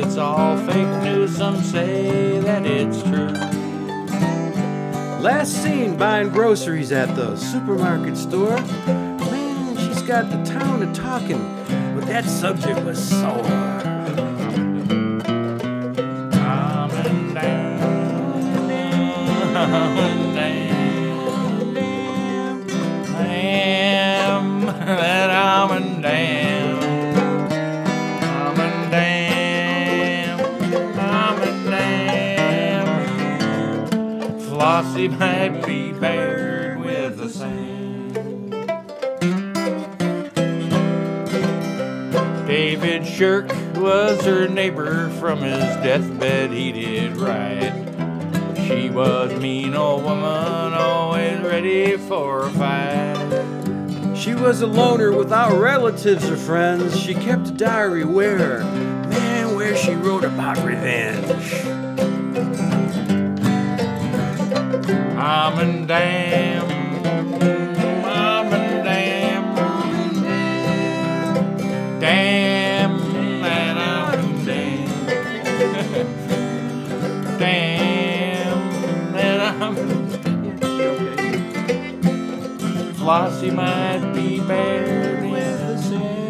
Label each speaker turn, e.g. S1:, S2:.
S1: it's all fake news. Some say that it's true.
S2: Last seen buying groceries at the supermarket store. Man, she's got the town a talking, but that subject was sore.
S1: Coming down, down, down, that almond dam, almond dam, almond dam. Flossie might be buried with the sand. David Shirk was her neighbor. From his deathbed he did right. She was a mean old woman, always ready for a fight.
S2: She was a loner without relatives or friends. She kept a diary where she wrote about revenge.
S1: Almond dam, almond dam, dam, that almond dam, dam, that almond dam. Flossie might be buried with the sand.